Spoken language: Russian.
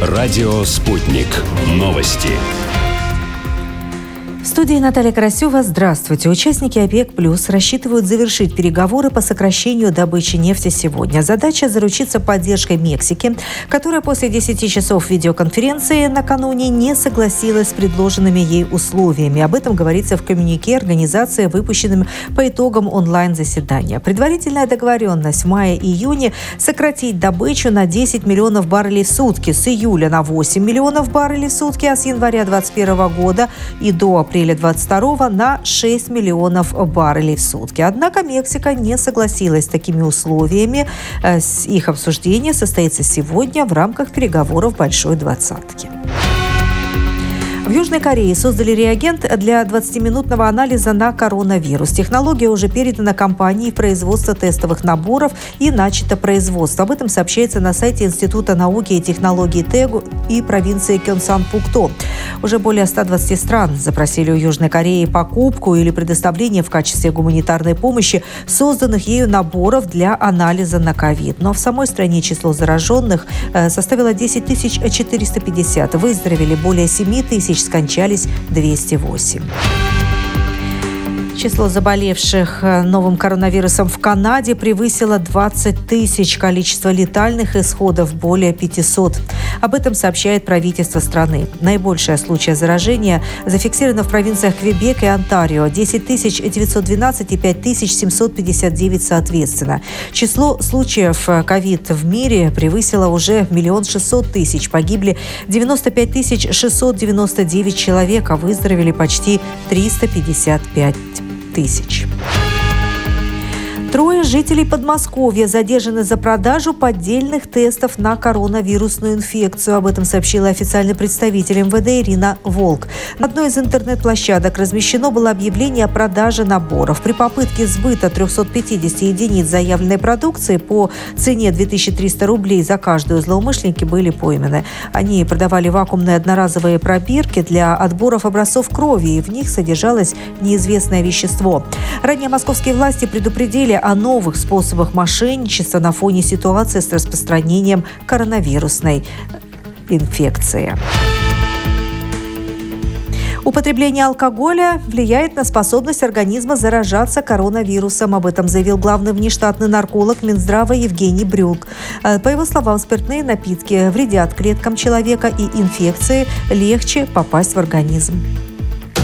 Радио «Спутник». Новости. В студии Наталья Карасева. Здравствуйте. Участники ОПЕК+ рассчитывают завершить переговоры по сокращению добычи нефти сегодня. Задача – заручиться поддержкой Мексики, которая после 10 часов видеоконференции накануне не согласилась с предложенными ей условиями. Об этом говорится в коммюнике организации, выпущенном по итогам онлайн-заседания. Предварительная договоренность в мае-июне сократить добычу на 10 миллионов баррелей в сутки, с июля на 8 миллионов баррелей в сутки, а с января 2021 года и до апреля 2022 на 6 миллионов баррелей в сутки. Однако Мексика не согласилась с такими условиями. Их обсуждение состоится сегодня в рамках переговоров Большой двадцатки. В Южной Корее создали реагент для 20-минутного анализа на коронавирус. Технология уже передана компании в производство тестовых наборов и начато производство. Об этом сообщается на сайте Института науки и технологий Тэгу и провинции Кёнсан-Пукто. Уже более 120 стран запросили у Южной Кореи покупку или предоставление в качестве гуманитарной помощи созданных ею наборов для анализа на ковид. Но в самой стране число зараженных составило 10 450. Выздоровели более 7 тысяч, скончались 208. Число заболевших новым коронавирусом в Канаде превысило 20 тысяч. Количество летальных исходов более 500. Об этом сообщает правительство страны. Наибольшее случаи заражения зафиксировано в провинциях Квебек и Онтарио – 10 912 и 5 759 соответственно. Число случаев ковид в мире превысило уже 1 600 000. Погибли 95 699 человек, а выздоровели почти 355 тысяч. Трое жителей Подмосковья задержаны за продажу поддельных тестов на коронавирусную инфекцию. Об этом сообщила официальный представитель МВД Ирина Волк. На одной из интернет-площадок размещено было объявление о продаже наборов. При попытке сбыта 350 единиц заявленной продукции по цене 2300 рублей за каждую злоумышленники были пойманы. Они продавали вакуумные одноразовые пробирки для отборов образцов крови, и в них содержалось неизвестное вещество. Ранее московские власти предупредили о новых способах мошенничества на фоне ситуации с распространением коронавирусной инфекции. Употребление алкоголя влияет на способность организма заражаться коронавирусом. Об этом заявил главный внештатный нарколог Минздрава Евгений Брюлк. По его словам, спиртные напитки вредят клеткам человека, и инфекции легче попасть в организм.